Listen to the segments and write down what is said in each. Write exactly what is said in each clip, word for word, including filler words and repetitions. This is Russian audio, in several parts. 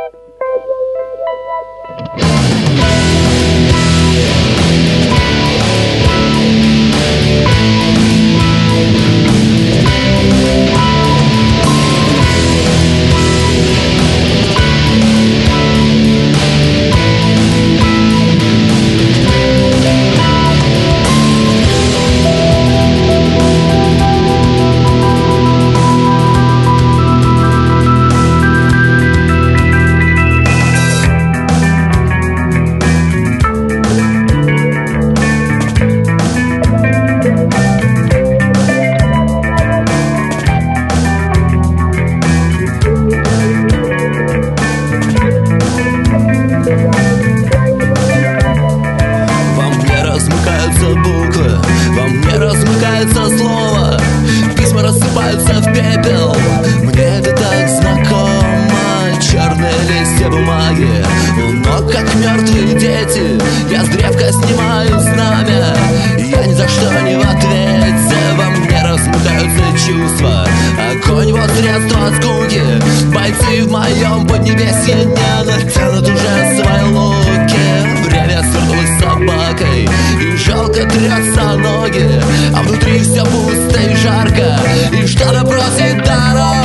Слово, письма рассыпаются в пепел. Мне это так знакомо. Черные листья бумаги, но как мертвые дети я с древка снимаю знамя. Я ни за что не в ответе. Во мне размыкаются чувства. Огонь вот средство от скуки. Бойцы в моем поднебесье не натянут уже свои луки. Время свернулось собакой и жалко трется ноги, а внутри все пусто и жарко, и что-то просит дороги.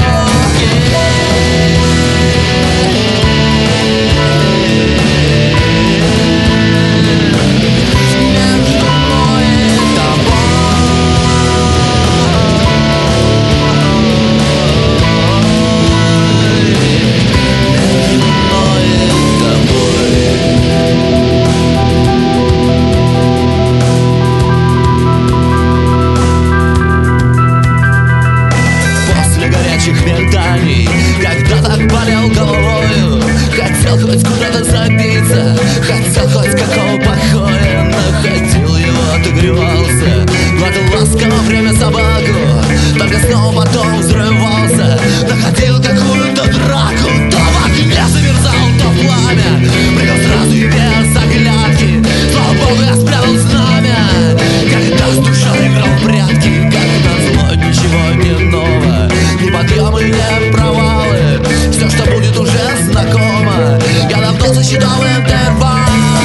Когда так болел головою, хотел хоть куда-то забиться, хотел хоть какого покоя, находил его, отогревался, гладил ласково время собаку, только снова потом взрывался, находил какую-то драку, то в огне замерзал, то в пламя, прыгал сразу и без оглядки, слава богу, я спрятал знамя, когда с душой играл в прятки, как назло ничего не нового, ни подъемы, ни провалы, все, что будет, уже знакомо. Я давно засчитал интервалы.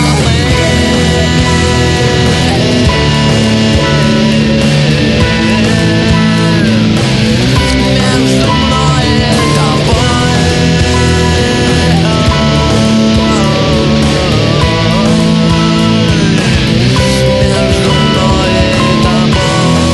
Между мной и тобой, между мной и тобой.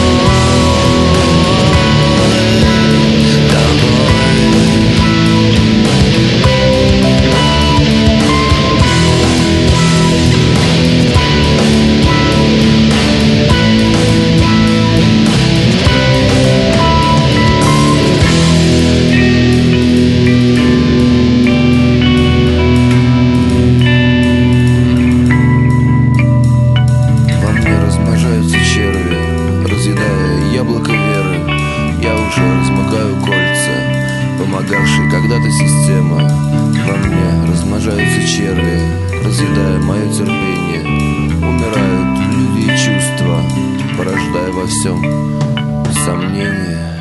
Помогавшей когда-то система. Во мне размножаются черви, разъедая мое терпение. Умирают люди и чувства, порождая во всем сомнения.